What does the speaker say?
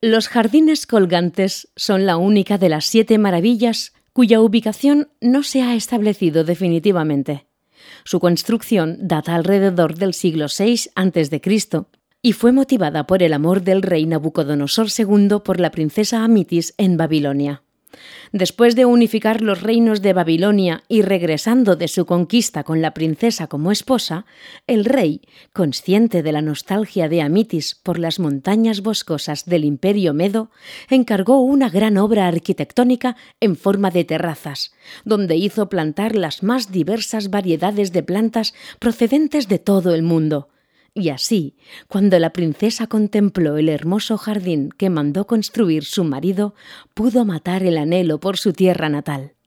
Los jardines colgantes son la única de las 7 maravillas cuya ubicación no se ha establecido definitivamente. Su construcción data alrededor del siglo VI a.C. y fue motivada por el amor del rey Nabucodonosor II por la princesa Amitis en Babilonia. Después de unificar los reinos de Babilonia y regresando de su conquista con la princesa como esposa, el rey, consciente de la nostalgia de Amitis por las montañas boscosas del Imperio Medo, encargó una gran obra arquitectónica en forma de terrazas, donde hizo plantar las más diversas variedades de plantas procedentes de todo el mundo. Y así, cuando la princesa contempló el hermoso jardín que mandó construir su marido, pudo matar el anhelo por su tierra natal.